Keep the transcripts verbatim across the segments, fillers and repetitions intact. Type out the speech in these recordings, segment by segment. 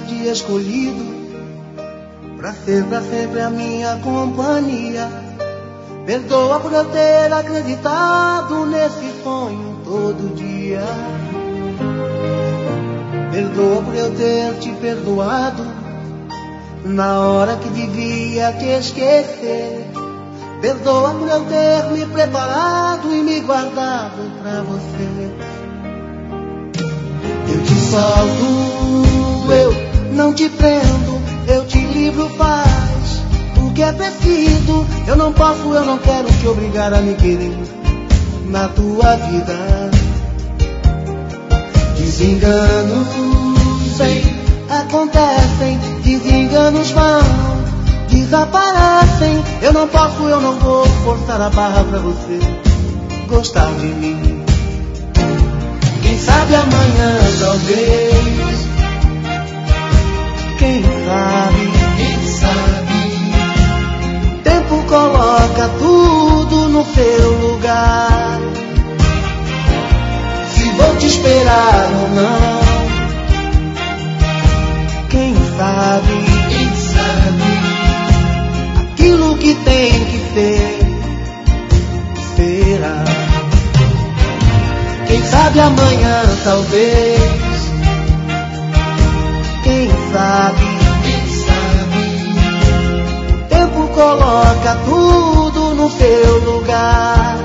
dia escolhido pra ser pra sempre a minha companhia. Perdoa por eu ter acreditado nesse sonho todo dia. Perdoa por eu ter te perdoado na hora que devia te esquecer. Perdoa por eu ter me preparado e me guardado pra você. Eu te solto, eu não te prendo, eu te livro, faz o que é preciso. Eu não posso, eu não quero te obrigar a me querer na tua vida. Desenganos, sei, acontecem, desenganos vão, desaparecem. Eu não posso, eu não vou forçar a barra pra você gostar de mim. Quem sabe amanhã, talvez. Quem sabe, quem sabe. O tempo coloca tudo no seu lugar. Se vou te esperar ou não, quem sabe, quem sabe. Aquilo que tem que ser, será. Quem sabe amanhã, talvez. Quem sabe, quem sabe. O tempo coloca tudo no seu lugar.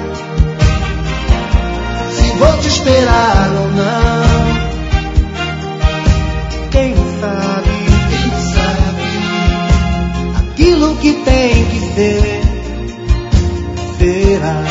Se vou te esperar ou não, quem sabe, quem sabe. Aquilo que tem que ser, será.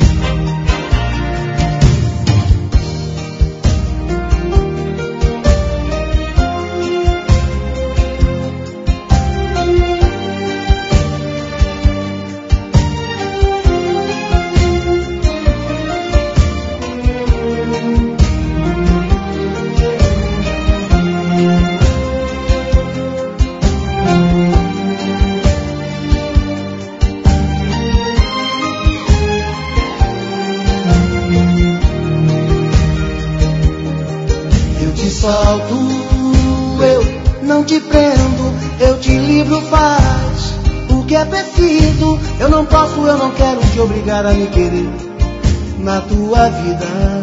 Eu não te prendo, eu te livro, faz o que é preciso. Eu não posso, eu não quero te obrigar a me querer na tua vida.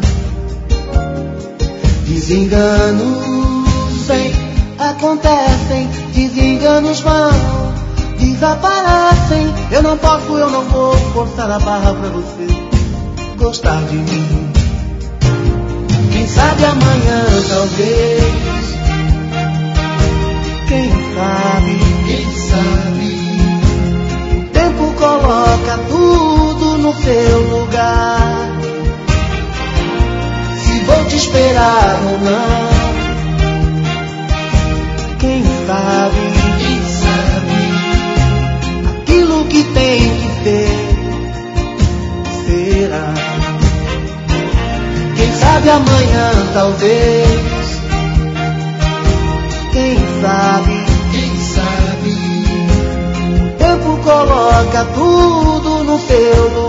Desenganos, sei, acontecem, desenganos vão, desaparecem. Eu não posso, eu não vou forçar a barra pra você gostar de mim. Quem sabe amanhã, talvez. Quem sabe, quem sabe. O tempo coloca tudo no seu lugar. Se vou te esperar ou não, quem sabe, quem sabe. Aquilo que tem que ser, será. Quem sabe amanhã, talvez. Quem sabe, quem sabe. O tempo coloca tudo no seu lugar.